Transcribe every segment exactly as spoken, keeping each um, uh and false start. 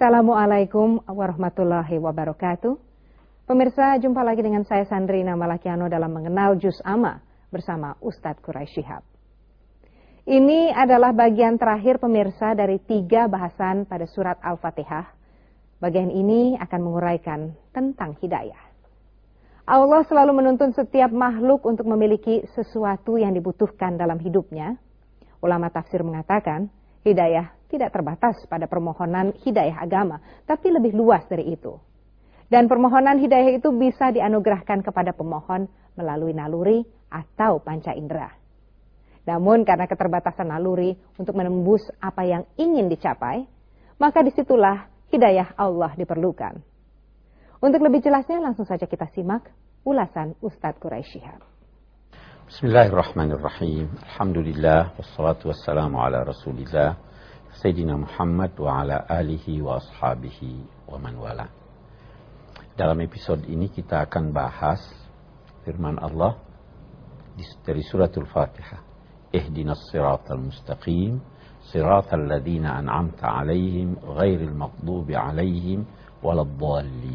Assalamualaikum warahmatullahi wabarakatuh. Pemirsa, jumpa lagi dengan saya Sandrina Malakiano dalam Mengenal Juz Amma bersama Ustadz Quraish Shihab. Ini adalah bagian terakhir pemirsa dari tiga bahasan pada surat Al-Fatihah. Bagian ini akan menguraikan tentang hidayah. Allah selalu menuntun setiap makhluk untuk memiliki sesuatu yang dibutuhkan dalam hidupnya. Ulama tafsir mengatakan, hidayah tidak terbatas pada permohonan hidayah agama, tapi lebih luas dari itu. Dan permohonan hidayah itu bisa dianugerahkan kepada pemohon melalui naluri atau panca indera. Namun karena keterbatasan naluri untuk menembus apa yang ingin dicapai, maka disitulah hidayah Allah diperlukan. Untuk lebih jelasnya langsung saja kita simak ulasan Ustadz Quraish Shihab. Bismillahirrahmanirrahim. Alhamdulillah wassalatu wassalamu ala Rasulillah Sayyidina Muhammad wa ala alihi wa ashabihi wa man wala. Dalam episode ini kita akan bahas firman Allah dari suratul Fatihah. Ihdinas siratal mustaqim, siratal ladzina an'amta 'alaihim ghairil maghdubi 'alaihim waladdallin.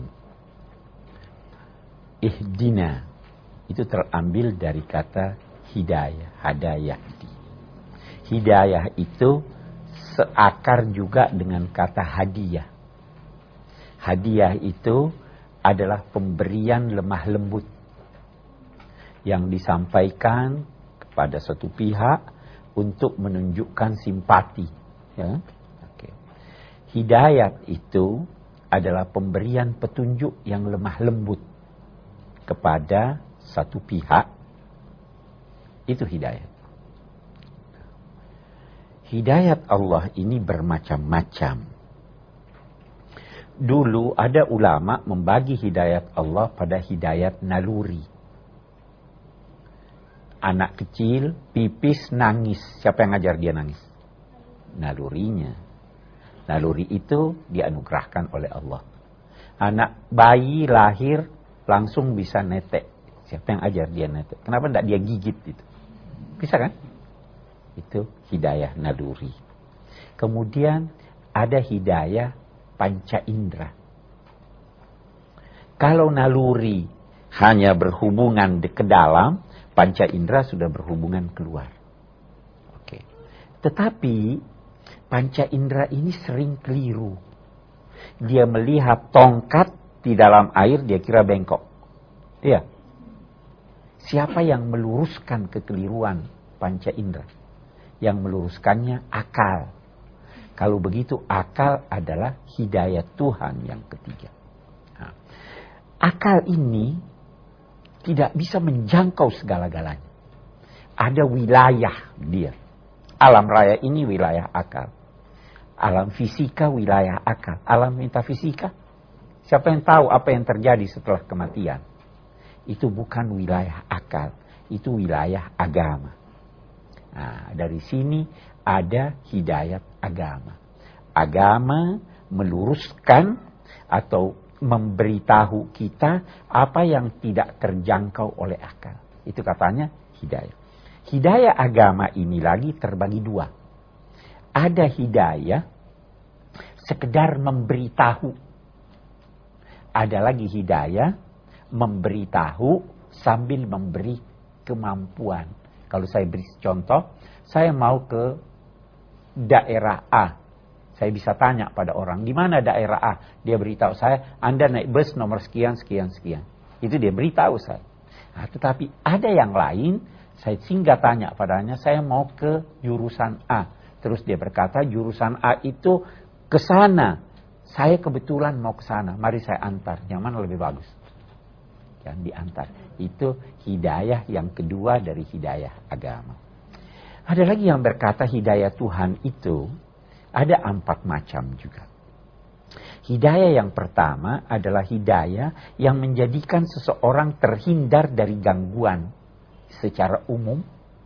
Ihdina itu terambil dari kata hidayah, hadayah. Hidayah itu seakar juga dengan kata hadiah. Hadiah itu adalah pemberian lemah lembut yang disampaikan kepada satu pihak untuk menunjukkan simpati. Ya? Oke. Hidayat itu adalah pemberian petunjuk yang lemah lembut kepada satu pihak. Itu hidayat. Hidayat Allah ini bermacam-macam. Dulu ada ulama membagi hidayat Allah pada hidayat naluri. Anak kecil pipis nangis. Siapa yang ngajar dia nangis? Nalurinya. Naluri itu dianugerahkan oleh Allah. Anak bayi lahir langsung bisa netek. Siapa yang ajar dia netek? Kenapa tidak dia gigit itu? Bisa kan? Itu hidayah naluri. Kemudian ada hidayah panca indera. Kalau naluri hanya berhubungan ke dalam, panca indera sudah berhubungan keluar. Oke. Tetapi panca indera ini sering keliru. Dia melihat tongkat di dalam air, dia kira bengkok. Iya. Siapa yang meluruskan kekeliruan panca indera? Yang meluruskannya akal. Kalau begitu akal adalah hidayah Tuhan yang ketiga. Nah, akal ini tidak bisa menjangkau segala-galanya. Ada wilayah dia. Alam raya ini wilayah akal. Alam fisika wilayah akal. Alam metafisika, siapa yang tahu apa yang terjadi setelah kematian? Itu bukan wilayah akal. Itu wilayah agama. Nah, dari sini ada hidayat agama. Agama meluruskan atau memberitahu kita apa yang tidak terjangkau oleh akal. Itu katanya hidayah. Hidayah agama ini lagi terbagi dua. Ada hidayah sekedar memberitahu. Ada lagi hidayah memberitahu sambil memberi kemampuan. Kalau saya beri contoh, saya mau ke daerah A. Saya bisa tanya pada orang, di mana daerah A? Dia beritahu saya, Anda naik bus nomor sekian, sekian, sekian. Itu dia beritahu saya. Nah, tetapi ada yang lain, saya singgah tanya padanya, saya mau ke jurusan A. Terus dia berkata, jurusan A itu ke sana. Saya kebetulan mau ke sana, mari saya antar. Yang mana lebih bagus? Yang diantar. Itu hidayah yang kedua dari hidayah agama. Ada lagi yang berkata hidayah Tuhan itu ada empat macam juga. Hidayah yang pertama adalah hidayah yang menjadikan seseorang terhindar dari gangguan secara umum.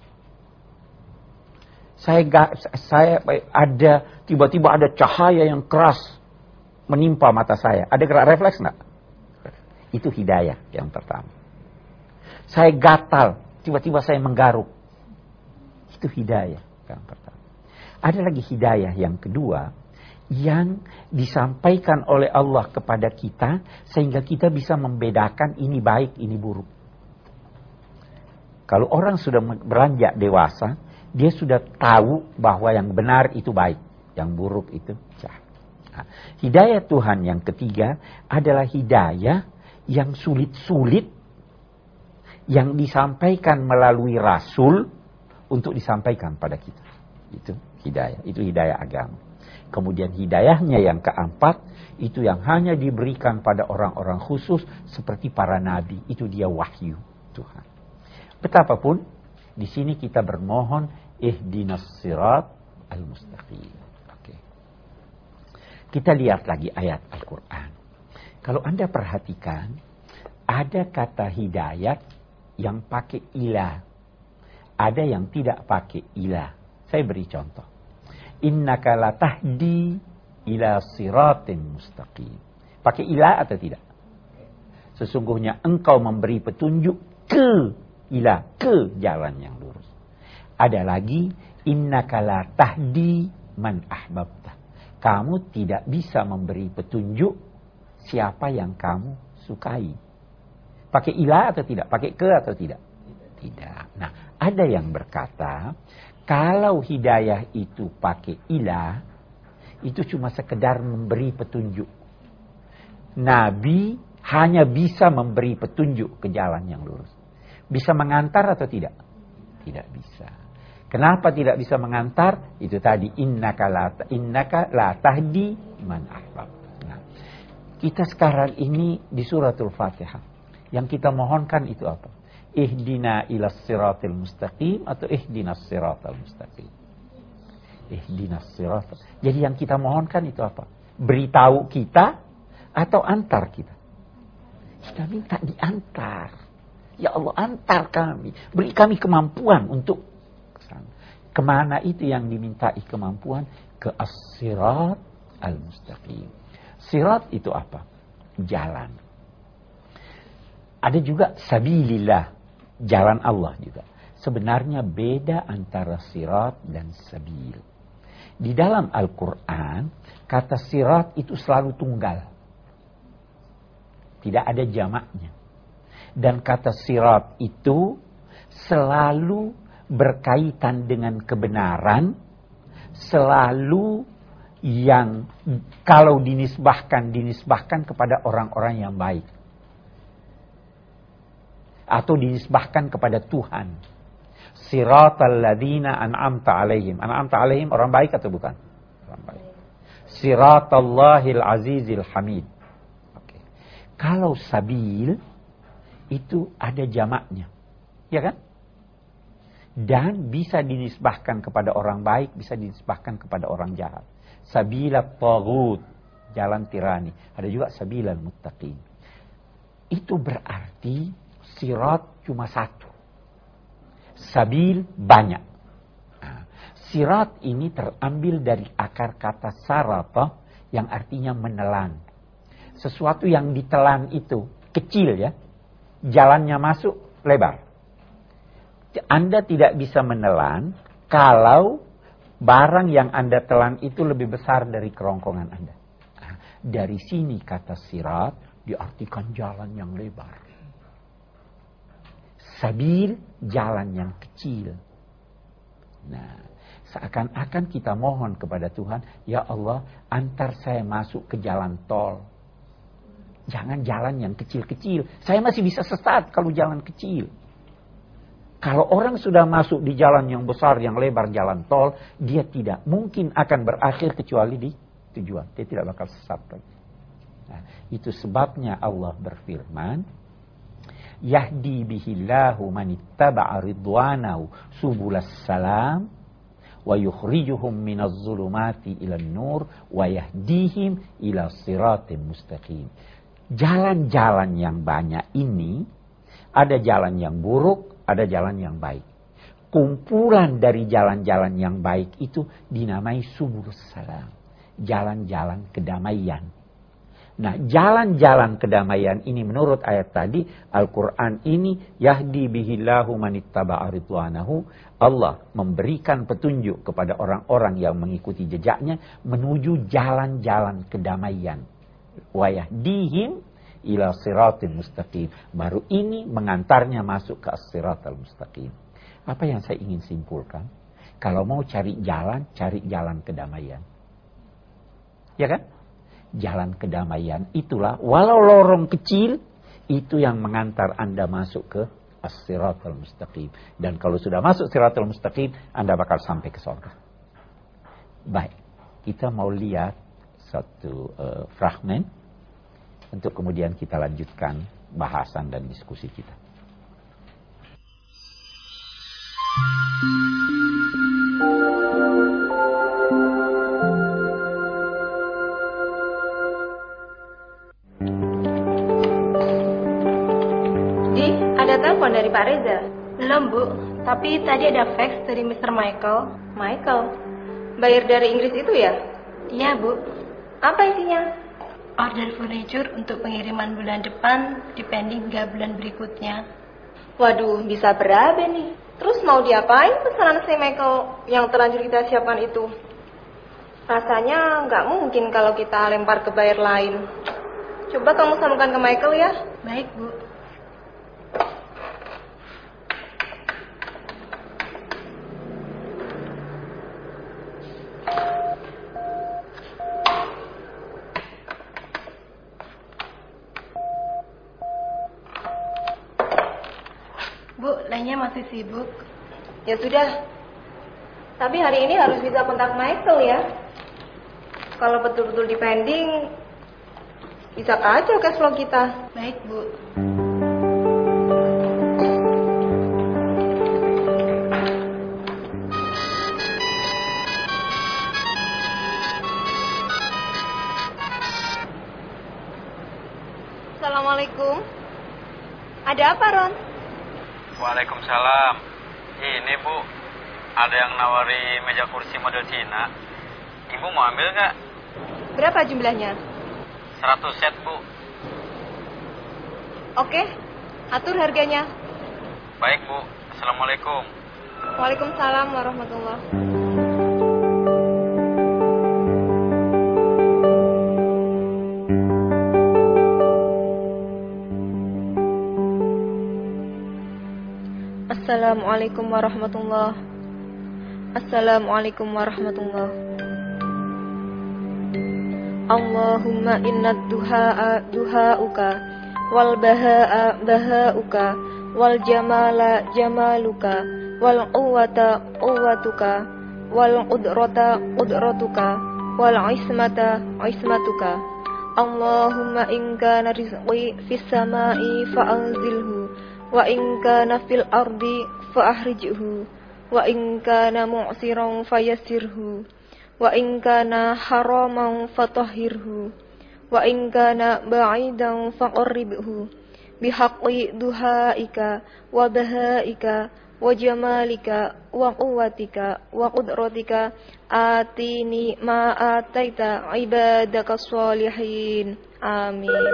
Saya, saya ada tiba-tiba ada cahaya yang keras menimpa mata saya. Ada gerak refleks enggak? Itu hidayah yang pertama. Saya gatal, tiba-tiba saya menggaruk. Itu hidayah yang pertama. Ada lagi hidayah yang kedua, yang disampaikan oleh Allah kepada kita sehingga kita bisa membedakan ini baik, ini buruk. Kalau orang sudah beranjak dewasa, dia sudah tahu bahwa yang benar itu baik, yang buruk itu jahat. Nah, hidayah Tuhan yang ketiga adalah hidayah yang sulit-sulit, yang disampaikan melalui Rasul untuk disampaikan pada kita. Itu hidayah, itu hidayah agama. Kemudian hidayahnya yang keempat, itu yang hanya diberikan pada orang-orang khusus seperti para nabi. Itu dia wahyu Tuhan. Betapapun, di sini kita bermohon, ihdinas sirat al-mustaqim. Oke. Kita lihat lagi ayat Al-Quran. Kalau Anda perhatikan, ada kata hidayat yang pakai ilah. Ada yang tidak pakai ilah. Saya beri contoh. Innaka la tahdi ila siratin mustaqim. Pakai ilah atau tidak? Sesungguhnya engkau memberi petunjuk ke ilah, ke jalan yang lurus. Ada lagi, innaka la tahdi man ahbabta. Kamu tidak bisa memberi petunjuk siapa yang kamu sukai. Pakai ilah atau tidak? Pakai ke atau tidak? Tidak. Nah, ada yang berkata, kalau hidayah itu pakai ilah, itu cuma sekedar memberi petunjuk. Nabi hanya bisa memberi petunjuk ke jalan yang lurus. Bisa mengantar atau tidak? Tidak bisa. Kenapa tidak bisa mengantar? Itu tadi, innaka la, innaka la tahdi man ahbab. Nah, kita sekarang ini di suratul Fatihah. Yang kita mohonkan itu apa? Ihdina ilas siratil mustaqim atau ihdinas siratal mustaqim. Ihdinas siratal. Jadi yang kita mohonkan itu apa? Beritahu kita atau antar kita? Kita minta diantar. Ya Allah, antar kami. Beri kami kemampuan untuk kesana. Kemana itu yang dimintai kemampuan? Ke as-sirat al-mustaqim. Sirat itu apa? Jalan. Ada juga sabilillah. Jalan Allah juga. Sebenarnya beda antara sirat dan sabil. Di dalam Al-Quran, kata sirat itu selalu tunggal. Tidak ada jamaknya. Dan kata sirat itu selalu berkaitan dengan kebenaran. Selalu yang kalau dinisbahkan, dinisbahkan kepada orang-orang yang baik. Atau dinisbahkan kepada Tuhan. Siratal ladzina an'amta alaihim. An'amta alaihim orang baik atau bukan? Orang baik. Siratallahil azizil hamid. Oke. Kalau sabil itu ada jamaknya. Ya kan? Dan bisa dinisbahkan kepada orang baik, bisa dinisbahkan kepada orang jahat. Sabilat taghut, jalan tirani. Ada juga sabilal muttaqin. Itu berarti sirat cuma satu. Sabil banyak. Nah, sirat ini terambil dari akar kata sarata yang artinya menelan. Sesuatu yang ditelan itu kecil ya. Jalannya masuk lebar. Anda tidak bisa menelan kalau barang yang Anda telan itu lebih besar dari kerongkongan Anda. Nah, dari sini kata sirat diartikan jalan yang lebar. Sabil, jalan yang kecil. Nah, seakan-akan kita mohon kepada Tuhan, ya Allah, antar saya masuk ke jalan tol. Jangan jalan yang kecil-kecil. Saya masih bisa sesat kalau jalan kecil. Kalau orang sudah masuk di jalan yang besar, yang lebar, jalan tol, dia tidak mungkin akan berakhir kecuali di tujuan. Dia tidak bakal sesat lagi. Nah, itu sebabnya Allah berfirman, Yahdi bihillahu manittaba'a ridwanahu subulas salam wa yukhrijuhum minaz zulumati ilan nur wa yahdihim ila siratim mustaqim. Jalan-jalan yang banyak ini, ada jalan yang buruk, ada jalan yang baik. Kumpulan dari jalan-jalan yang baik itu dinamai subulus salam. Jalan-jalan kedamaian. Nah, jalan-jalan kedamaian ini menurut ayat tadi, Al-Quran ini, yahdi bihillahu manittaba'a ridwanahu. Allah memberikan petunjuk kepada orang-orang yang mengikuti jejaknya menuju jalan-jalan kedamaian. Wa yahdihim ila siratil mustaqim. Baru ini mengantarnya masuk ke as-siratal mustaqim. Apa yang saya ingin simpulkan? Kalau mau cari jalan, cari jalan kedamaian. Ya kan? Jalan kedamaian itulah, walau lorong kecil, itu yang mengantar Anda masuk ke as-siratal mustaqim. Dan kalau sudah masuk siratal mustaqim, Anda bakal sampai ke surga. Baik, kita mau lihat satu uh, fragmen untuk kemudian kita lanjutkan bahasan dan diskusi kita. Telepon dari Pak Reza? Belum, Bu. Tapi tadi ada fax dari mister Michael. Michael? Bayar dari Inggris itu ya? Iya, Bu. Apa isinya? Order furniture untuk pengiriman bulan depan, dipending hingga bulan berikutnya. Waduh, bisa berabe nih. Terus mau diapain pesanan si Michael yang terlanjur kita siapkan itu? Rasanya nggak mungkin kalau kita lempar ke buyer lain. Coba kamu sambungkan ke Michael ya. Baik, Bu. Bu, lainnya masih sibuk. Ya sudah. Tapi hari ini harus bisa kontak Michael ya. Kalau betul-betul dipending, bisa kacau cash flow kita. Baik, Bu. Assalamualaikum. Ada apa, Ron? Waalaikumsalam. Ini, Bu, ada yang nawari meja kursi model Cina. Ibu mau ambil nggak? Berapa jumlahnya? seratus set, Bu. Oke, atur harganya. Baik, Bu. Assalamualaikum. Waalaikumsalam warahmatullahi wabarakatuh. Assalamualaikum warahmatullahi Assalamualaikum warahmatullahi Allahumma inna duha'a duha'uka wal baha'a baha'uka wal jamala jamaluka wal quwwata quwwatuka wal qudrata qudratuka wal ismata ismatuka. Allahumma in kana rizqi fis sama'i fa'anzilhu wa in kana fil ardi fa ahrijhu wa in kana mu'siran fayassirhu wa in kana haraman fatahhirhu wa in kana ba'idan faqarribhu bihaqqi duhaika wa bahaika wa jamalika wa quwwatika wa qudratika atini ma ataita ibadaka sholihin. Amin.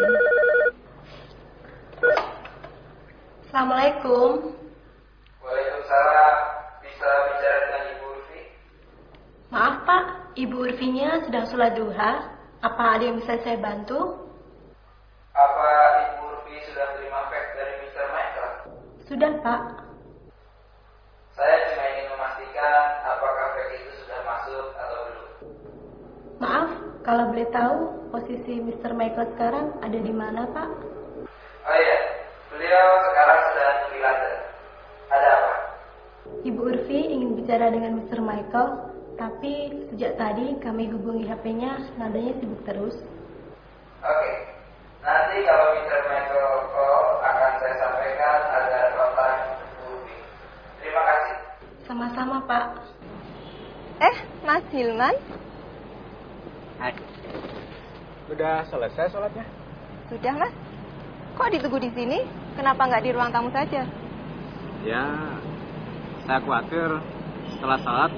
Assalamualaikum. Waalaikumsalam. Bisa bicara dengan Ibu Urfi? Maaf Pak, Ibu Urfinya sedang sholat duha. Apa ada yang bisa saya bantu? Apa Ibu Urfi sudah terima fax dari mister Michael? Sudah Pak. Saya cuma ingin memastikan apakah fax itu sudah masuk atau belum. Maaf, kalau boleh tahu posisi mister Michael sekarang ada di mana Pak? Oh iya, beliau sekarang sedang di London. Ada apa? Ibu Urfi ingin bicara dengan mister Michael, tapi sejak tadi kami hubungi H P-nya, nadanya sibuk terus. Oke, nanti kalau mister Michael call akan saya sampaikan agar kontak Ibu Urfi. Terima kasih. Sama-sama Pak. Eh, Mas Hilman? Hai. Udah selesai sholatnya? Sudah Mas. Kok ditunggu di sini? Kenapa nggak di ruang tamu saja? Ya, saya khawatir setelah sholat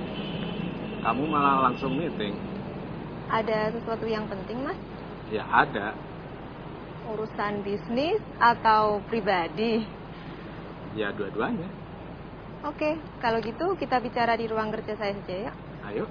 kamu malah langsung meeting. Ada sesuatu yang penting Mas? Ya ada, Urusan bisnis atau pribadi? Ya, dua-duanya. Oke, kalau gitu kita bicara di ruang kerja saya saja ya. Ayo.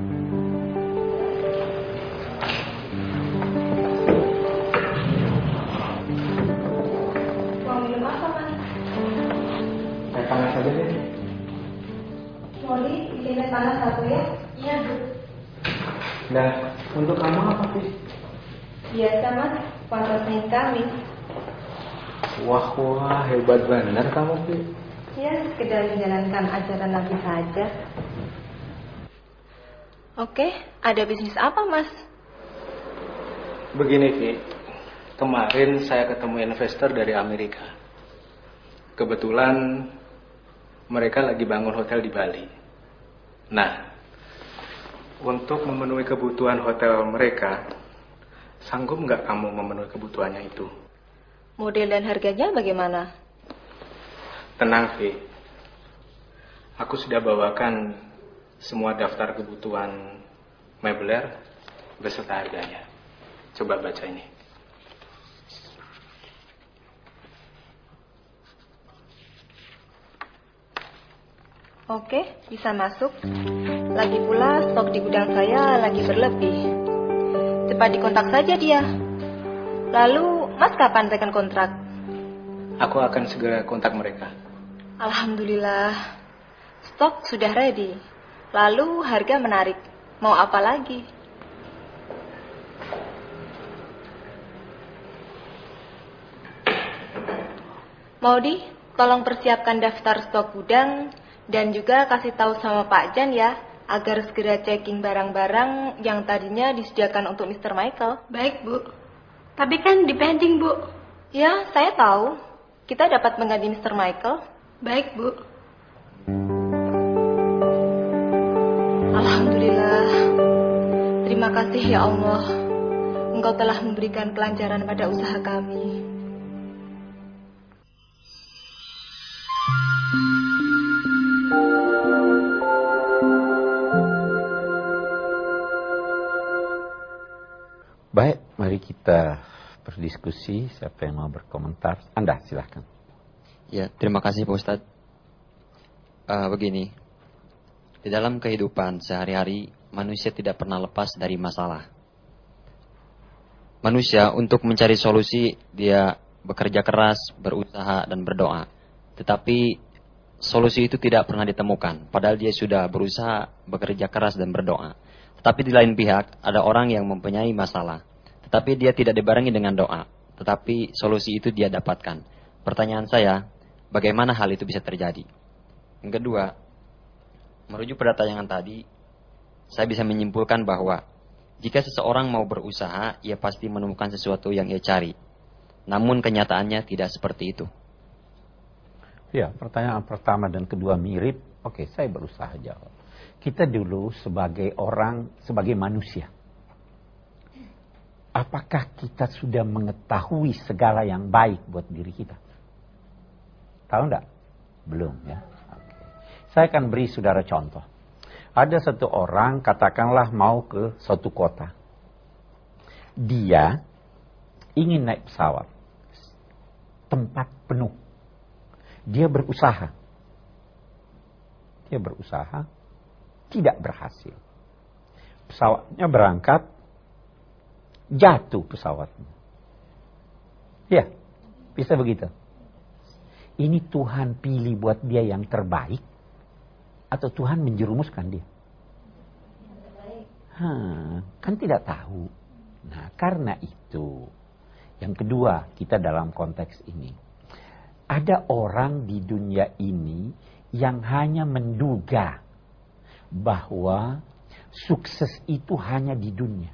Mau minum apa, Mas? Teh panas saja deh. Mau bikin teh panas satu ya? Iya, Bu. Nah, untuk kamu apa sih? Biasa, Mas. Puasa Senin Kamis. Wah, wah, hebat benar kamu, Pi. Ya, sekedar menjalankan ajaran Nabi saja. Oke, ada bisnis apa, Mas? Begini, Pi. Kemarin saya ketemu investor dari Amerika. Kebetulan mereka lagi bangun hotel di Bali. Nah, untuk memenuhi kebutuhan hotel mereka, sanggup nggak kamu memenuhi kebutuhannya itu? Model dan harganya bagaimana? Tenang, Vi. Aku sudah bawakan semua daftar kebutuhan meubiler beserta harganya. Coba baca ini. Oke, bisa masuk. Lagi pula stok di gudang saya lagi berlebih. Cepat dikontak saja dia. Lalu, Mas kapan tekan kontrak? Aku akan segera kontak mereka. Alhamdulillah. Stok sudah ready. Lalu harga menarik. Mau apa lagi? Maudi, tolong persiapkan daftar stok gudang dan juga kasih tahu sama Pak Jan ya, agar segera checking barang-barang yang tadinya disediakan untuk mister Michael. Baik, Bu. Tapi kan depending, Bu. Ya, saya tahu. Kita dapat mengganti mister Michael. Baik, Bu. Alhamdulillah. Terima kasih ya Allah. Engkau telah memberikan kelancaran pada usaha kami. Baik, mari kita berdiskusi. Siapa yang mau berkomentar? Anda silahkan. Ya, terima kasih Pak Ustadz. Uh, begini, di dalam kehidupan sehari-hari, manusia tidak pernah lepas dari masalah. Manusia untuk mencari solusi, dia bekerja keras, berusaha, dan berdoa. Tetapi solusi itu tidak pernah ditemukan, padahal dia sudah berusaha, bekerja keras, dan berdoa. Tetapi di lain pihak, ada orang yang mempunyai masalah. Tetapi dia tidak dibarengi dengan doa. Tetapi solusi itu dia dapatkan. Pertanyaan saya, bagaimana hal itu bisa terjadi? Yang kedua, merujuk pada tayangan tadi, saya bisa menyimpulkan bahwa jika seseorang mau berusaha, ia pasti menemukan sesuatu yang ia cari. Namun kenyataannya tidak seperti itu. Ya, pertanyaan pertama dan kedua mirip. Oke, saya berusaha jawab. Kita dulu sebagai orang, sebagai manusia, apakah kita sudah mengetahui segala yang baik buat diri kita? Tahu enggak? Belum ya. Oke. Saya akan beri saudara contoh. Ada satu orang, katakanlah mau ke suatu kota. Dia ingin naik pesawat. Tempat penuh. Dia berusaha. Dia berusaha. Tidak berhasil. Pesawatnya berangkat, jatuh pesawatnya. Ya, bisa begitu. Ini Tuhan pilih buat dia yang terbaik, atau Tuhan menjerumuskan dia? Hmm, kan tidak tahu. Nah, karena itu, yang kedua, kita dalam konteks ini, ada orang di dunia ini yang hanya menduga bahwa sukses itu hanya di dunia.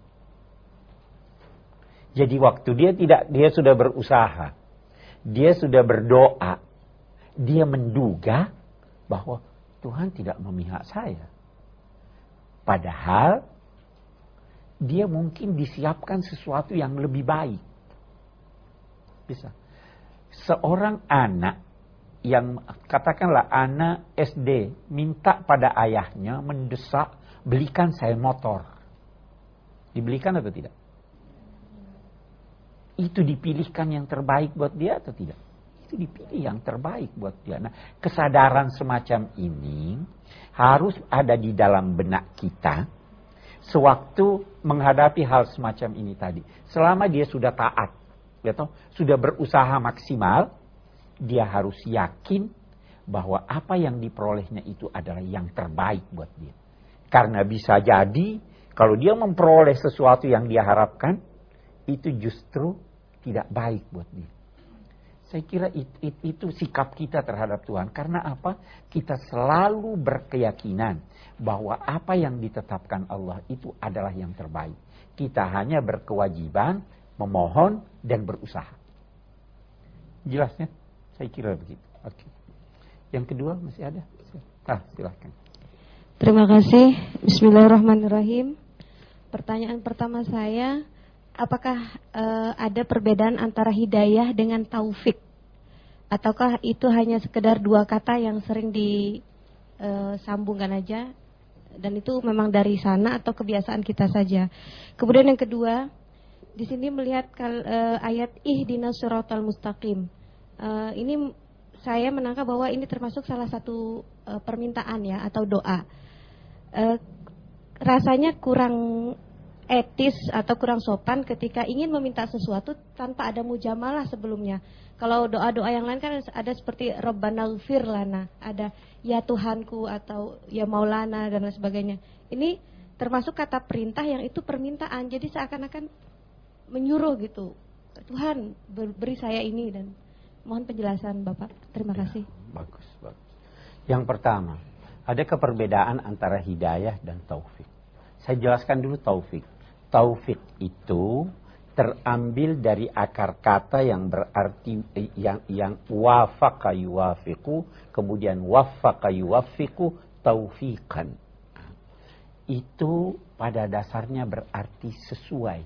Jadi waktu dia tidak, dia sudah berusaha, dia sudah berdoa, dia menduga bahwa Tuhan tidak memihak saya. Padahal dia mungkin disiapkan sesuatu yang lebih baik. Bisa. Seorang anak yang katakanlah anak S D minta pada ayahnya, mendesak, belikan saya motor. Dibelikan atau tidak? itu dipilihkan yang terbaik buat dia atau tidak? Itu dipilih yang terbaik buat dia. Nah, kesadaran semacam ini harus ada di dalam benak kita sewaktu menghadapi hal semacam ini tadi. Selama dia sudah taat, ya toh, sudah berusaha maksimal, dia harus yakin bahwa apa yang diperolehnya itu adalah yang terbaik buat dia. Karena bisa jadi kalau dia memperoleh sesuatu yang dia harapkan, itu justru tidak baik buat dia. Saya kira it, it, itu sikap kita terhadap Tuhan. Karena apa? Kita selalu berkeyakinan bahwa apa yang ditetapkan Allah itu adalah yang terbaik. Kita hanya berkewajiban memohon dan berusaha. Jelasnya? Saya kira begitu. Oke. Yang kedua masih ada? Ah, silakan. Terima kasih. Bismillahirrahmanirrahim. Pertanyaan pertama saya, apakah uh, ada perbedaan antara hidayah dengan taufik? Ataukah itu hanya sekedar dua kata yang sering disambungkan uh, aja? Dan itu memang dari sana atau kebiasaan kita saja? Kemudian yang kedua, di sini melihat kal, uh, ayat ihdinas siratal mustaqim. Uh, ini saya menangkap bahwa ini termasuk salah satu uh, permintaan ya atau doa. Uh, rasanya kurang etis atau kurang sopan ketika ingin meminta sesuatu tanpa ada mujamalah sebelumnya. Kalau doa-doa yang lain kan ada seperti Rabbana ighfir lana, ada ya Tuhanku atau ya Maulana dan lain sebagainya. Ini termasuk kata perintah yang itu permintaan. Jadi seakan-akan menyuruh gitu. Tuhan beri saya ini, dan mohon penjelasan Bapak. Terima kasih. Ya, bagus, bagus. Yang pertama, adakah perbedaan antara hidayah dan taufik? Saya jelaskan dulu taufik. Taufik itu terambil dari akar kata yang berarti yang yang wafaqa yuwafiqu, kemudian wafaqa yuwafiqu taufiqan. Itu pada dasarnya berarti sesuai.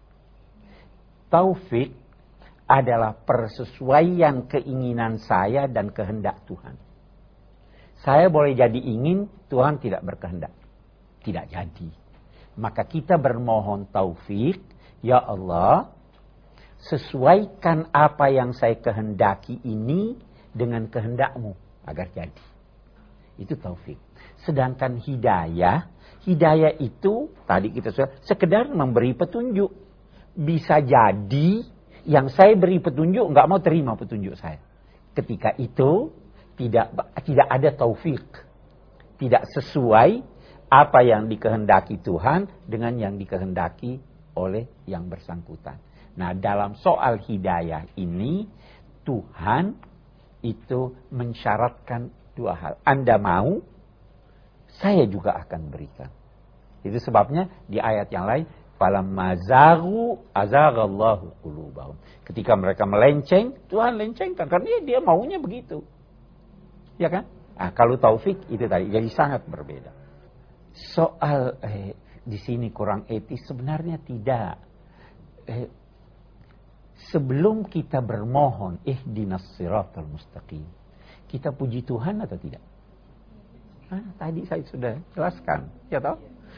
Taufik adalah persesuaian keinginan saya dan kehendak Tuhan. Saya boleh jadi ingin, Tuhan tidak berkehendak. Tidak jadi. Maka kita bermohon taufik, ya Allah, sesuaikan apa yang saya kehendaki ini dengan kehendak-Mu agar jadi. Itu taufik. Sedangkan hidayah, hidayah itu tadi kita sudah sekedar memberi petunjuk. Bisa jadi yang saya beri petunjuk nggak mau terima petunjuk saya. Ketika itu tidak tidak ada taufik, tidak sesuai apa yang dikehendaki Tuhan dengan yang dikehendaki oleh yang bersangkutan. Nah, dalam soal hidayah ini Tuhan itu mensyaratkan dua hal. Anda mau, saya juga akan berikan. Itu sebabnya di ayat yang lain, falamma zaghu azaghallahu qulubahum. Ketika mereka melenceng, Tuhan lencengkan karena dia maunya begitu. Ya kan? Nah, kalau taufik itu tadi jadi sangat berbeda. Soal eh, di sini kurang etis sebenarnya tidak. Eh, sebelum kita bermohon ihdinas siratal mustaqim, kita puji Tuhan atau tidak? Nah, tadi saya sudah jelaskan, ya toh?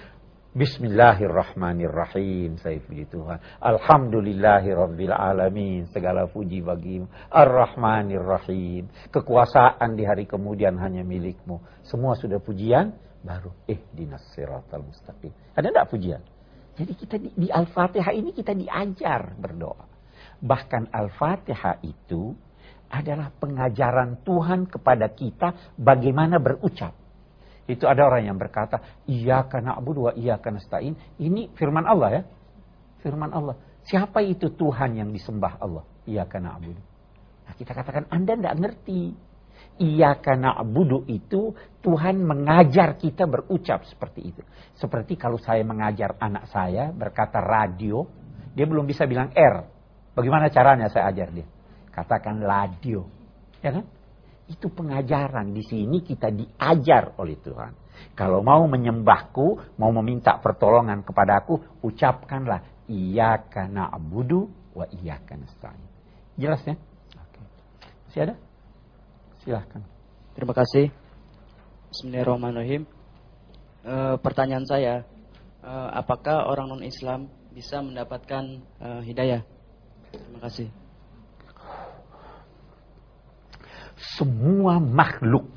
Bismillahirrahmanirrahim, saya puji Tuhan. Alhamdulillahirabbil alamin, segala puji bagimu. Ar-Rahmanirrahim, kekuasaan di hari kemudian hanya milikmu. Semua sudah pujian, baru ihdinas siratal mustaqim. Ada enggak pujian? Jadi kita di, di Al-Fatihah ini kita diajar berdoa. Bahkan Al-Fatihah itu adalah pengajaran Tuhan kepada kita bagaimana berucap. Itu ada orang yang berkata, iyyaka na'budu wa iyyaka nasta'in. Ini firman Allah ya. Firman Allah. Siapa itu Tuhan yang disembah Allah? Iyyaka na'budu. Nah, kita katakan Anda tidak ngerti. Iyyaka na'budu itu Tuhan mengajar kita berucap seperti itu. Seperti kalau saya mengajar anak saya berkata radio, dia belum bisa bilang R. Bagaimana caranya saya ajar dia? Katakan ladio. Ya kan? Itu pengajaran. Di sini kita diajar oleh Tuhan. Kalau mau menyembahku, mau meminta pertolongan kepadaku, ucapkanlah iyyaka na'budu wa iyyaka nasta'in. Jelas ya? Oke. Masih ada? Silahkan. Terima kasih. Bismillahirrahmanirrahim. E, pertanyaan saya, e, apakah orang non-Islam bisa mendapatkan e, hidayah? Terima kasih. Semua makhluk,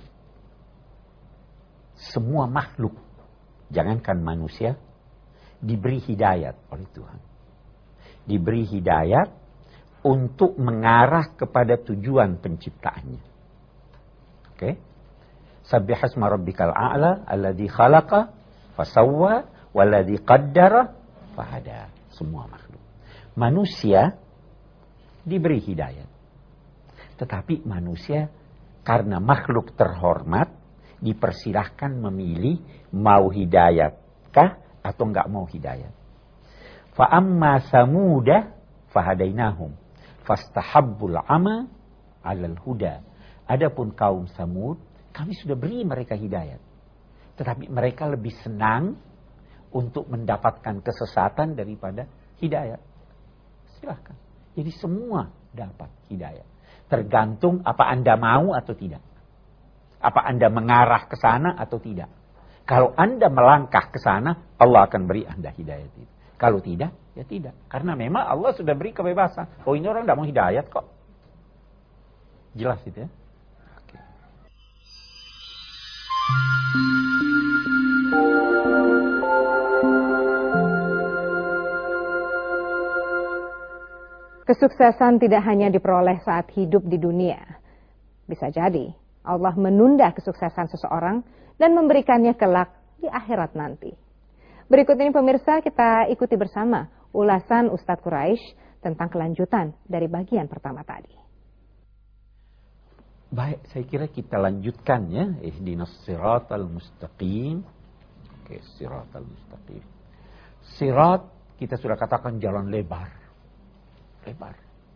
semua makhluk, jangankan manusia, diberi hidayat oleh Tuhan. Diberi hidayat untuk mengarah kepada tujuan penciptaannya. Oke? Okay? Sabbihasma rabbikal a'la alladzi khalaqa fasawwa walladzi qaddara fahada. Semua makhluk. Manusia diberi hidayat. Tetapi manusia karena makhluk terhormat dipersilahkan memilih mau hidayatkah atau enggak mau hidayat. Fa amma samuda fahadainahum fastahabbul ama 'alal huda. Adapun kaum Samud, kami sudah beri mereka hidayat. Tetapi mereka lebih senang untuk mendapatkan kesesatan daripada hidayat. Silahkan. Jadi semua dapat hidayat. Tergantung apa Anda mau atau tidak. Apa Anda mengarah ke sana atau tidak. Kalau Anda melangkah ke sana, Allah akan beri Anda hidayat itu. Kalau tidak, ya tidak. Karena memang Allah sudah beri kebebasan. Oh, ini orang tidak mau hidayat kok. Jelas itu ya. Oke. Kesuksesan tidak hanya diperoleh saat hidup di dunia. Bisa jadi Allah menunda kesuksesan seseorang dan memberikannya kelak di akhirat nanti. Berikut ini pemirsa, kita ikuti bersama ulasan Ustadz Quraisy tentang kelanjutan dari bagian pertama tadi. Baik, saya kira kita lanjutkan ya. Ihdinas siratal mustaqim. Oke, siratal mustaqim. Sirat kita sudah katakan jalan lebar. Lebar.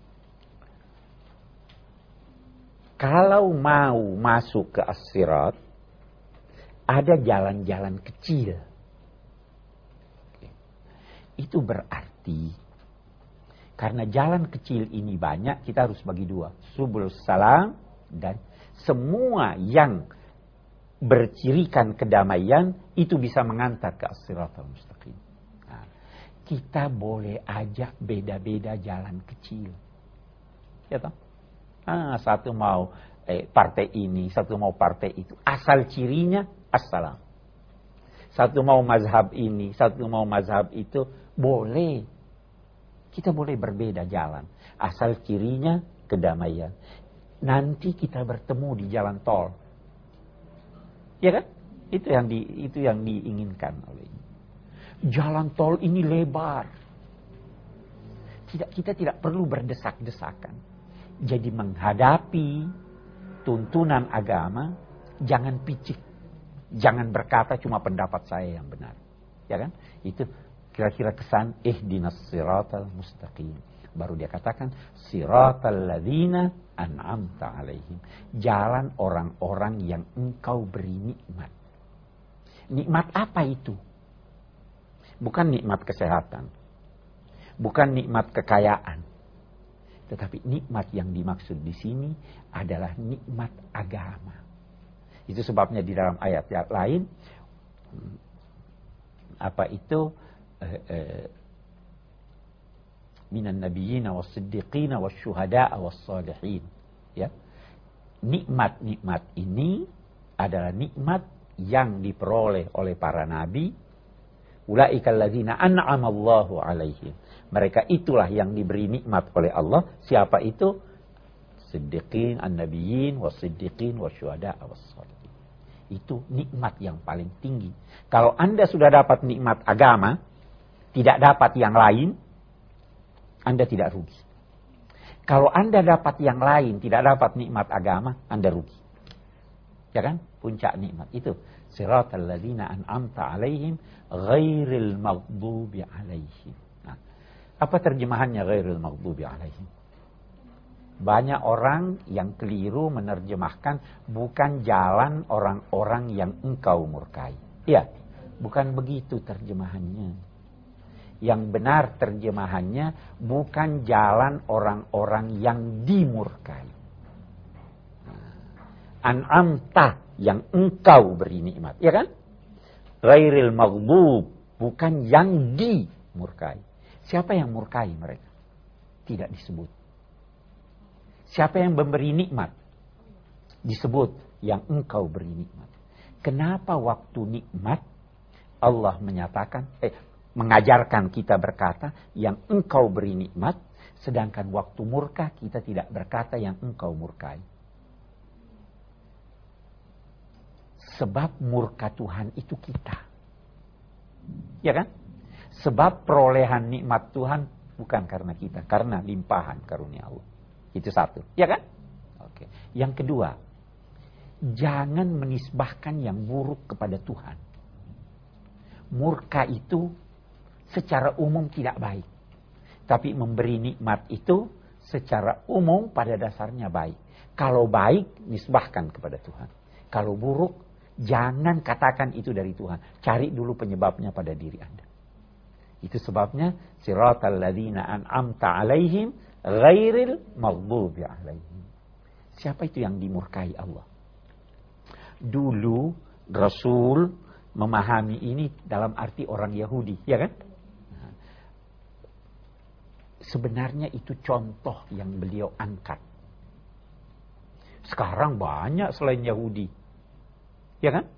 Kalau mau masuk ke as-sirat, ada jalan-jalan kecil. Oke. Itu berarti karena jalan kecil ini banyak, kita harus bagi dua. Subul salam dan semua yang bercirikan kedamaian itu bisa mengantar ke as-siratal mustaqim. Nah, kita boleh ajak beda-beda jalan kecil. Ya toh? Ah, satu mau eh, partai ini, satu mau partai itu. Asal cirinya assalam. Satu mau mazhab ini, satu mau mazhab itu, boleh. Kita boleh berbeda jalan. Asal cirinya kedamaian. Nanti kita bertemu di jalan tol. Ya kan? Itu yang di, itu yang diinginkan oleh. Jalan tol ini lebar. Tidak, kita tidak perlu berdesak-desakan. Jadi menghadapi tuntunan agama, jangan picik. Jangan berkata cuma pendapat saya yang benar. Ya kan? Itu kira-kira kesan ihdinas siratal mustaqim. Baru dia katakan siratal ladzina an'amta alaihim. Jalan orang-orang yang engkau beri nikmat. Nikmat apa itu? Bukan nikmat kesehatan. Bukan nikmat kekayaan. Tetapi nikmat yang dimaksud di sini adalah nikmat agama. Itu sebabnya di dalam ayat yang lain apa itu eh, eh, minan nabiyyina was-siddiqina wasyuhada'a was-salihin. Ya. Nikmat-nikmat ini adalah nikmat yang diperoleh oleh para nabi. Ulaikal ladzina an'ama Allahu 'alaihim. Mereka itulah yang diberi nikmat oleh Allah. Siapa itu? Siddiqin, an-nabiyyin, was-siddiqin, wasyuhada'a was-salihin. Itu nikmat yang paling tinggi. Kalau Anda sudah dapat nikmat agama, tidak dapat yang lain, Anda tidak rugi. Kalau Anda dapat yang lain, tidak dapat nikmat agama, Anda rugi. Ya kan? Puncak nikmat itu. Siratal ladzina an'amta 'alaihim ghairil maghdubi 'alaihim. Nah, apa terjemahannya ghairil maghdubi 'alaihim? Banyak orang yang keliru menerjemahkan bukan jalan orang-orang yang engkau murkai. Ya, bukan begitu terjemahannya. Yang benar terjemahannya bukan jalan orang-orang yang dimurkai. An'amta yang engkau beri nikmat, ya kan? Ghairil maghdub bukan yang dimurkai. Siapa yang murkai mereka? Tidak disebut. Siapa yang memberi nikmat? Disebut yang engkau beri nikmat. Kenapa waktu nikmat Allah menyatakan, eh, mengajarkan kita berkata yang engkau beri nikmat, sedangkan waktu murka kita tidak berkata yang engkau murkai. Sebab murka Tuhan itu kita. Ya kan? Sebab perolehan nikmat Tuhan bukan karena kita, karena limpahan karunia Allah. Itu satu, ya kan? Oke. Yang kedua, jangan menisbahkan yang buruk kepada Tuhan. Murka itu secara umum tidak baik. Tapi memberi nikmat itu secara umum pada dasarnya baik. Kalau baik, nisbahkan kepada Tuhan. Kalau buruk, jangan katakan itu dari Tuhan. Cari dulu penyebabnya pada diri Anda. Itu sebabnya siratal ladzina an'amta 'alaihim ghairil maghdubi 'alaihim. Siapa itu yang dimurkai Allah? Dulu Rasul memahami ini dalam arti orang Yahudi, ya kan? Sebenarnya itu contoh yang beliau angkat. Sekarang banyak selain Yahudi, ya kan?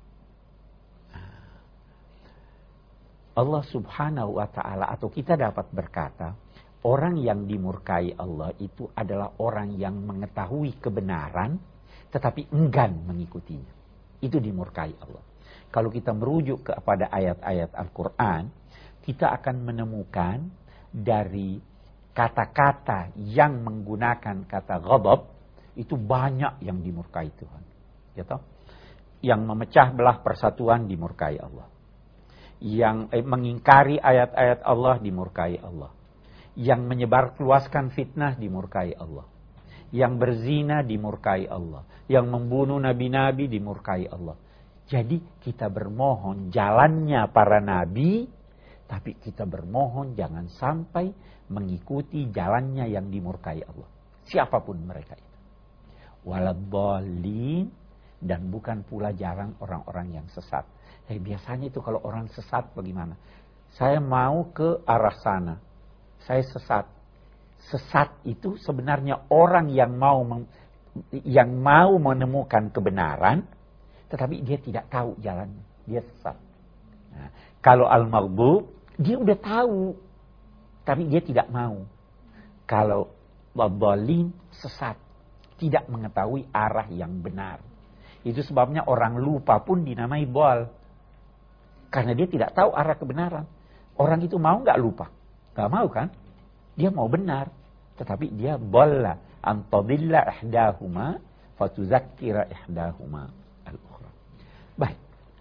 Allah subhanahu wa ta'ala, atau kita dapat berkata, orang yang dimurkai Allah itu adalah orang yang mengetahui kebenaran, tetapi enggan mengikutinya. Itu dimurkai Allah. Kalau kita merujuk kepada ayat-ayat Al-Quran, kita akan menemukan dari kata-kata yang menggunakan kata ghadab, itu banyak yang dimurkai Tuhan. Ya toh? Yang memecah belah persatuan dimurkai Allah. Yang eh, mengingkari ayat-ayat Allah dimurkai Allah. Yang menyebarluaskan fitnah dimurkai Allah. Yang berzina dimurkai Allah. Yang membunuh nabi-nabi dimurkai Allah. Jadi kita bermohon jalannya para nabi, tapi kita bermohon jangan sampai mengikuti jalannya yang dimurkai Allah. Siapapun mereka itu. Waladhdallin, dan bukan pula jalan orang-orang yang sesat. Eh, biasanya itu kalau orang sesat bagaimana? Saya mau ke arah sana. Saya sesat. Sesat itu sebenarnya orang yang mau meng, yang mau menemukan kebenaran, tetapi dia tidak tahu jalannya. Dia sesat. Nah, kalau al-maghdub, dia udah tahu, tapi dia tidak mau. Kalau wadhdallin, sesat. Tidak mengetahui arah yang benar. Itu sebabnya orang lupa pun dinamai dhal. Karena dia tidak tahu arah kebenaran. Orang itu mau nggak lupa? Nggak mau kan? Dia mau benar. Tetapi dia dhalla an tadilla ihdahuma fatuzakkira ihdahuma al-ukhra. Baik.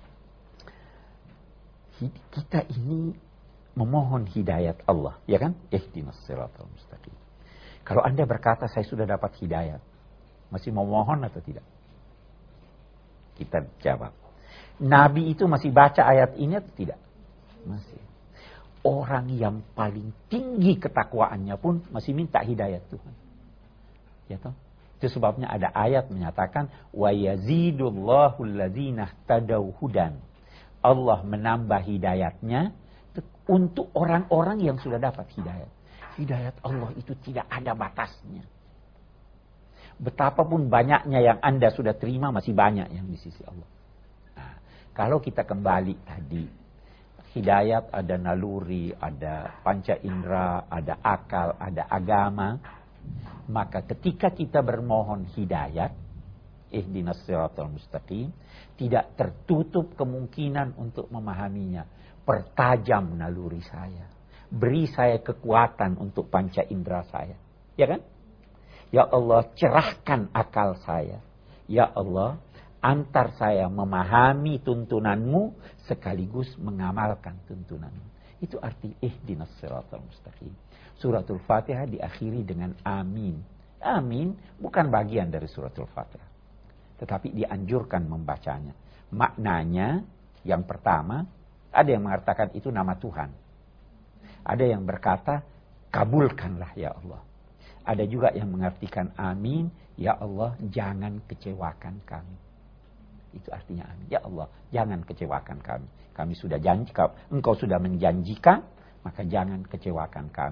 Kita ini memohon hidayat Allah, ya kan? Ihdinas siratal mustaqim. Kalau Anda berkata saya sudah dapat hidayat, masih mau mohon atau tidak? Kita jawab. Nabi itu masih baca ayat ini atau tidak? Masih. Orang yang paling tinggi ketakwaannya pun masih minta hidayat Tuhan. Ya toh? Itu sebabnya ada ayat menyatakan wa yazidullahu alladzina ihtadaw hudan. Allah menambah hidayatnya untuk orang-orang yang sudah dapat hidayat. Hidayat Allah itu tidak ada batasnya. Betapapun banyaknya yang Anda sudah terima, masih banyak yang di sisi Allah. Nah, kalau kita kembali tadi, hidayat ada naluri, ada panca indera, ada akal, ada agama. Maka ketika kita bermohon hidayat, ihdinas siratal mustaqim, tidak tertutup kemungkinan untuk memahaminya. Pertajam naluri saya. Beri saya kekuatan untuk panca indera saya. Ya kan? Ya Allah, cerahkan akal saya. Ya Allah, antar saya memahami tuntunanmu sekaligus mengamalkan tuntunanmu. Itu arti ihdinas siratal mustaqim. Suratul Fatihah diakhiri dengan amin. Amin bukan bagian dari suratul Fatihah, tetapi dianjurkan membacanya. Maknanya yang pertama, ada yang mengatakan itu nama Tuhan. Ada yang berkata, kabulkanlah ya Allah. Ada juga yang mengartikan amin, ya Allah jangan kecewakan kami. Itu artinya amin. Ya Allah jangan kecewakan kami. Kami sudah janji, engkau sudah menjanjikan, maka jangan kecewakan kami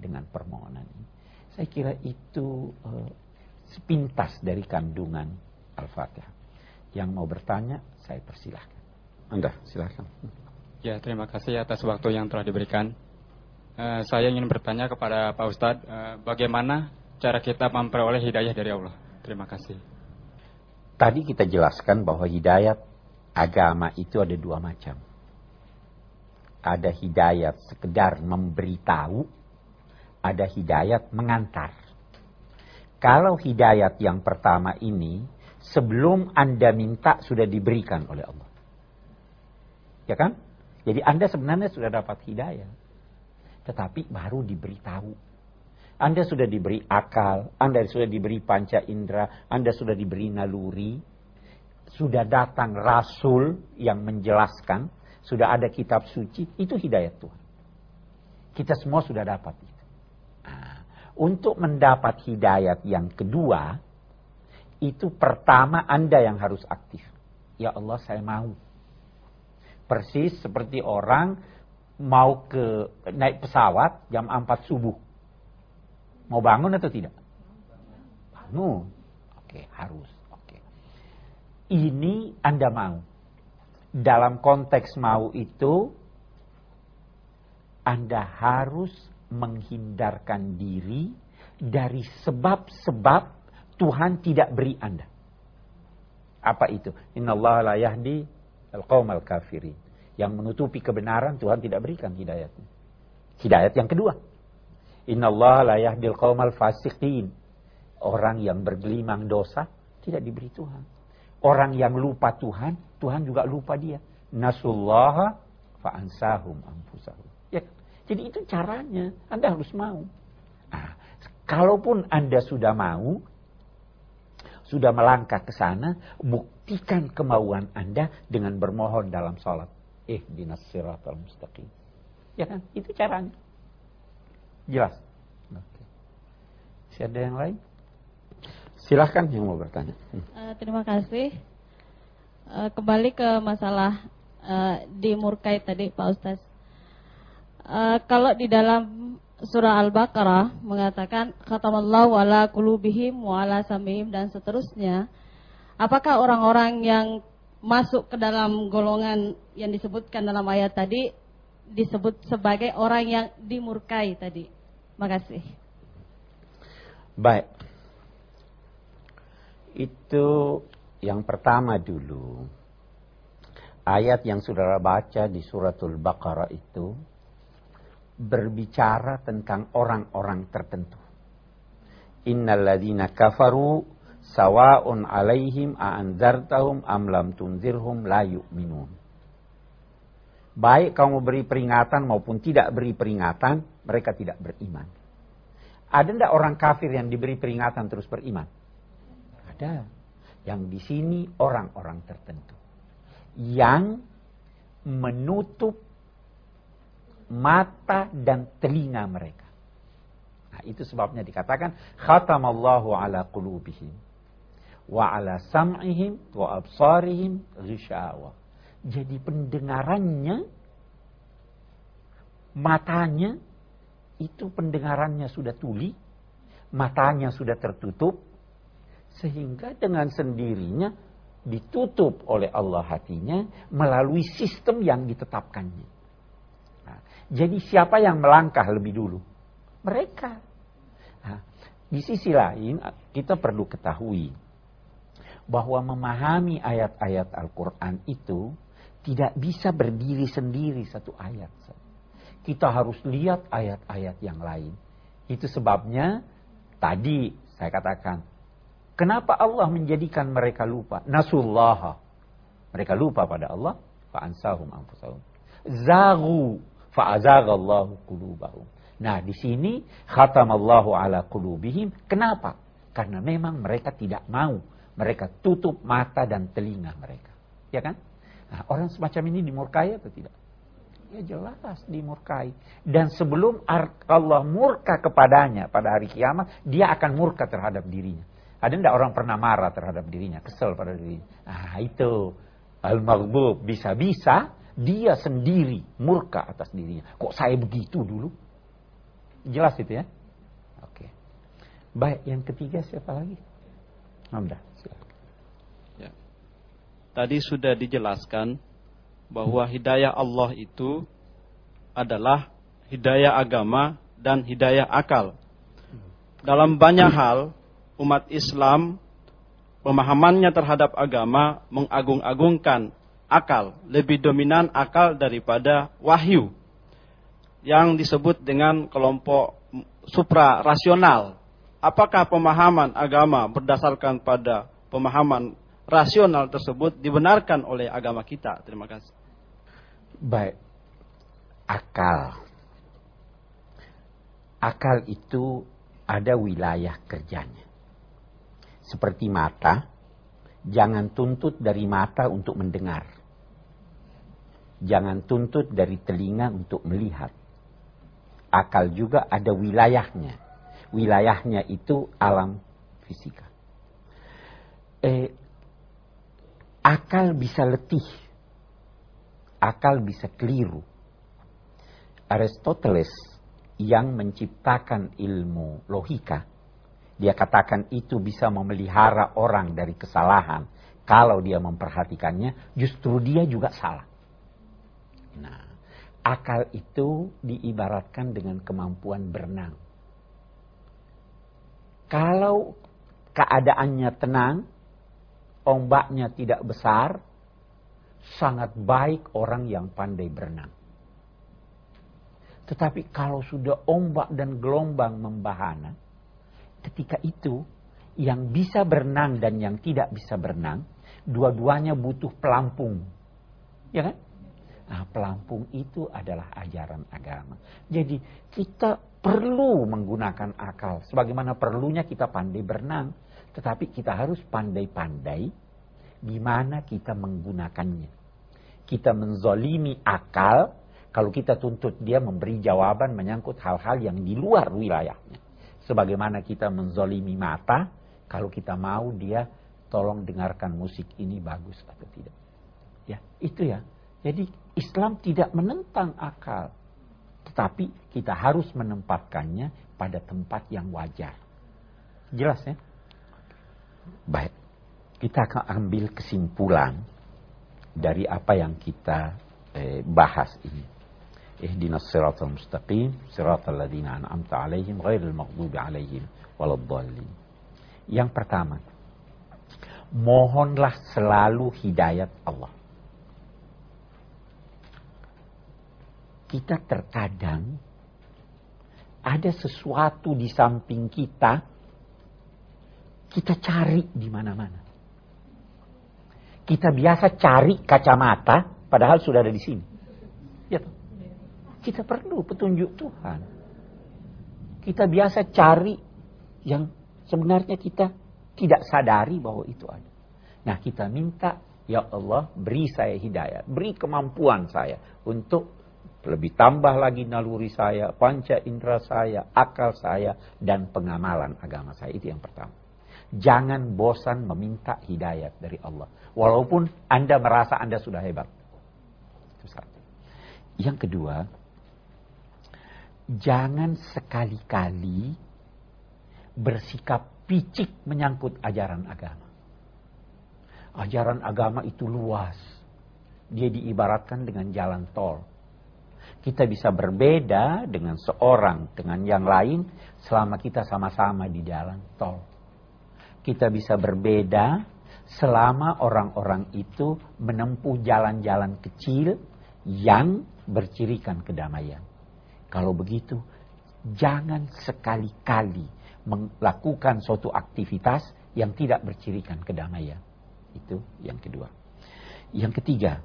dengan permohonan ini. Saya kira itu uh, sepintas dari kandungan Al-Fatihah. Yang mau bertanya, saya persilahkan. Anda, silahkan. Ya, terima kasih atas waktu yang telah diberikan. Uh, saya ingin bertanya kepada Pak Ustadz, uh, bagaimana cara kita memperoleh hidayah dari Allah? Terima kasih. Tadi kita jelaskan bahwa hidayat agama itu ada dua macam. Ada hidayat sekedar memberitahu, ada hidayat mengantar. Kalau hidayat yang pertama ini, sebelum Anda minta sudah diberikan oleh Allah. Ya kan? Jadi Anda sebenarnya sudah dapat hidayah. Tetapi baru diberitahu. Anda sudah diberi akal, Anda sudah diberi panca indera, Anda sudah diberi naluri. Sudah datang Rasul yang menjelaskan, sudah ada kitab suci, itu hidayat Tuhan. Kita semua sudah dapat itu. Nah, untuk mendapat hidayat yang kedua, itu pertama Anda yang harus aktif. Ya Allah, saya mau. Persis seperti orang mau ke naik pesawat jam empat subuh. Mau bangun atau tidak? Bangun. Oke, harus. Oke. Ini Anda mau. Dalam konteks mau itu, Anda harus menghindarkan diri dari sebab-sebab Tuhan tidak beri Anda. Apa itu? Innallaha la yahdi al-qaumal kafirin. Yang menutupi kebenaran Tuhan tidak berikan hidayatnya. Hidayat yang kedua. Innallaha la yahdi al-qaumal fasiqin. Orang yang bergelimang dosa tidak diberi Tuhan. Orang yang lupa Tuhan, Tuhan juga lupa dia. Nasullaha fa'ansahum anfusahum. Ya, jadi itu caranya. Anda harus mau. Nah, kalaupun Anda sudah mau, sudah melangkah ke sana, buktikan kemauan Anda dengan bermohon dalam salat. Ihdinas siratal mustaqim. Ya kan? Itu caranya. Jelas. Oke. Masih ada yang lain? Silahkan yang mau bertanya. Uh, terima kasih. Uh, kembali ke masalah uh, dimurkai tadi Pak Ustaz. Uh, kalau di dalam surah Al-Baqarah mengatakan khatamallahu ala qulubihim wa ala sam'ihim dan seterusnya, apakah orang-orang yang masuk ke dalam golongan yang disebutkan dalam ayat tadi disebut sebagai orang yang dimurkai tadi? Makasih. Baik. Itu yang pertama dulu. Ayat yang saudara baca di suratul Baqarah itu berbicara tentang orang-orang tertentu. Innal ladzina kafaru sawa'un 'alaihim a'anzartahum am lam tunzirhum la yu'minun. Baik kamu beri peringatan maupun tidak beri peringatan, mereka tidak beriman. Ada enggak orang kafir yang diberi peringatan terus beriman? Ada. Yang di sini orang-orang tertentu yang menutup mata dan telinga mereka. Nah, itu sebabnya dikatakan khatamallahu ala qulubihim wa ala sam'ihim wa absarihim ghishawa. Jadi pendengarannya, matanya itu pendengarannya sudah tuli, matanya sudah tertutup, sehingga dengan sendirinya ditutup oleh Allah hatinya melalui sistem yang ditetapkannya. Nah, jadi siapa yang melangkah lebih dulu? Mereka. Nah, di sisi lain kita perlu ketahui bahwa memahami ayat-ayat Al-Quran itu tidak bisa berdiri sendiri satu ayat. Kita harus lihat ayat-ayat yang lain. Itu sebabnya tadi saya katakan, kenapa Allah menjadikan mereka lupa? Nasullaha. Mereka lupa pada Allah. Fa'ansahum anfusahum. Zaghu. Fa'azagallahu qulubahum. Nah, di sini khatamallahu ala qulubihim. Kenapa? Karena memang mereka tidak mau. Mereka tutup mata dan telinga mereka. Ya kan? Nah, orang semacam ini dimurkai atau tidak? Ya jelas dimurkai. Dan sebelum Allah murka kepadanya pada hari kiamat, dia akan murka terhadap dirinya. Ada enggak orang pernah marah terhadap dirinya, kesel pada dirinya? Ah, itu al-maghdub. Bisa-bisa dia sendiri murka atas dirinya. Kok saya begitu dulu? Jelas itu ya? Oke. Baik, yang ketiga siapa lagi? Hamdah, silakan. Ya. Tadi sudah dijelaskan bahwa hidayah Allah itu adalah hidayah agama dan hidayah akal. Dalam banyak hal, umat Islam pemahamannya terhadap agama mengagung-agungkan akal, lebih dominan akal daripada wahyu, yang disebut dengan kelompok supra-rasional. Apakah pemahaman agama berdasarkan pada pemahaman rasional tersebut dibenarkan oleh agama kita? Terima kasih. Baik. Akal. Akal itu ada wilayah kerjanya. Seperti mata, jangan tuntut dari mata untuk mendengar. Jangan tuntut dari telinga untuk melihat. Akal juga ada wilayahnya. Wilayahnya itu alam fisika. Eh, akal bisa letih. Akal bisa keliru. Aristoteles yang menciptakan ilmu logika, dia katakan itu bisa memelihara orang dari kesalahan. Kalau dia memperhatikannya, justru dia juga salah. Nah, akal itu diibaratkan dengan kemampuan berenang. Kalau keadaannya tenang, ombaknya tidak besar, sangat baik orang yang pandai berenang. Tetapi kalau sudah ombak dan gelombang membahana, ketika itu yang bisa berenang dan yang tidak bisa berenang, dua-duanya butuh pelampung. Ya kan? Nah, pelampung itu adalah ajaran agama. Jadi kita perlu menggunakan akal. Sebagaimana perlunya kita pandai berenang. Tetapi kita harus pandai-pandai gimana kita menggunakannya. Kita menzolimi akal kalau kita tuntut dia memberi jawaban menyangkut hal-hal yang di luar wilayahnya. Sebagaimana kita menzolimi mata, kalau kita mau dia tolong dengarkan musik ini bagus atau tidak. Ya, itu ya. Jadi Islam tidak menentang akal. Tetapi kita harus menempatkannya pada tempat yang wajar. Jelas ya? Baik. Kita akan ambil kesimpulan dari apa yang kita eh, bahas ini. Ihdinas siratal mustaqim, siratal ladzina an'amta 'alaihim ghairil maghdubi 'alaihim waladdallin. Yang pertama, mohonlah selalu hidayat Allah. Kita terkadang ada sesuatu di samping kita, kita cari di mana-mana. Kita biasa cari kacamata, padahal sudah ada di sini. Ya, kita perlu petunjuk Tuhan. Kita biasa cari yang sebenarnya kita tidak sadari bahwa itu ada. Nah, kita minta, ya Allah, beri saya hidayah, beri kemampuan saya untuk lebih tambah lagi naluri saya, panca indera saya, akal saya, dan pengamalan agama saya. Itu yang pertama. Jangan bosan meminta hidayat dari Allah. Walaupun Anda merasa Anda sudah hebat. Itu satu. Yang kedua, jangan sekali-kali bersikap picik menyangkut ajaran agama. Ajaran agama itu luas. Dia diibaratkan dengan jalan tol. Kita bisa berbeda dengan seorang, dengan yang lain, selama kita sama-sama di jalan tol. Kita bisa berbeda selama orang-orang itu menempuh jalan-jalan kecil yang bercirikan kedamaian. Kalau begitu, jangan sekali-kali melakukan suatu aktivitas yang tidak bercirikan kedamaian. Itu yang kedua. Yang ketiga,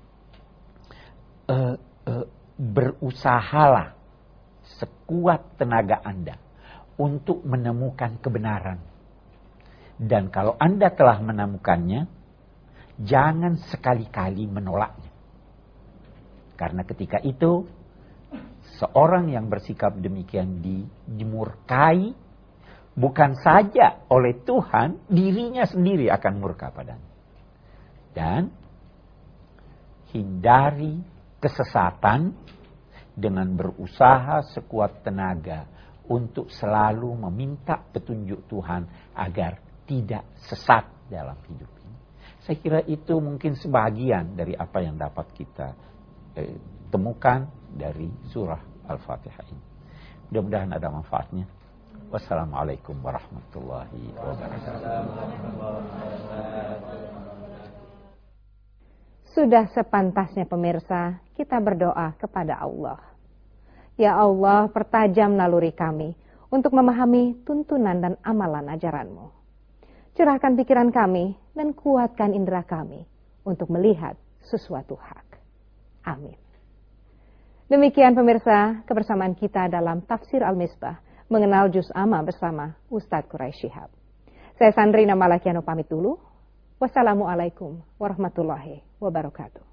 uh, uh, berusahalah sekuat tenaga Anda untuk menemukan kebenaran. Dan kalau Anda telah menemukannya, jangan sekali-kali menolaknya. Karena ketika itu, seorang yang bersikap demikian dimurkai, bukan saja oleh Tuhan, dirinya sendiri akan murka padanya. Dan hindari kesesatan dengan berusaha sekuat tenaga untuk selalu meminta petunjuk Tuhan agar tidak sesat dalam hidup ini. Saya kira itu mungkin sebagian dari apa yang dapat kita eh, temukan dari surah Al-Fatihah ini. Mudah-mudahan ada manfaatnya. Wassalamualaikum warahmatullahi wabarakatuh. Sudah sepantasnya pemirsa, kita berdoa kepada Allah. Ya Allah, pertajam naluri kami untuk memahami tuntunan dan amalan ajaran-Mu. Cerahkan pikiran kami dan kuatkan indera kami untuk melihat sesuatu hak. Amin. Demikian pemirsa, kebersamaan kita dalam Tafsir Al-Misbah, mengenal Juz Amma bersama Ustadz Quraisy Shihab. Saya Sandrina Malakiano pamit dulu. Wassalamualaikum warahmatullahi wabarakatuh.